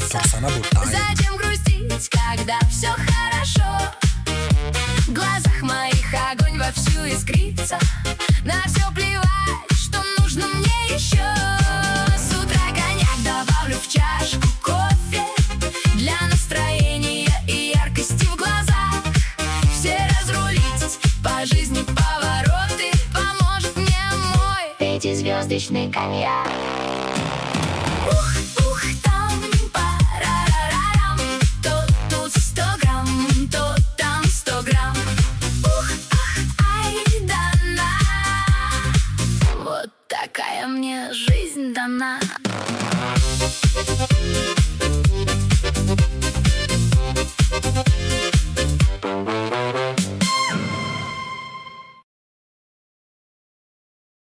Suasana Butai. Зачем грустить, когда все хорошо? В глазах моих огонь вовсю искрится. На все плевать, что нужно мне еще. С утра коньяк добавлю в чашку кофе для настроения и яркости в глазах. Все разрулить по жизни повороты поможет мне мой пятизвездочный коньяк. Ух, там парарарам, то тут 100 грамм, то там 100 грамм. Ух, ах, ай, дана, вот такая мне жизнь дана.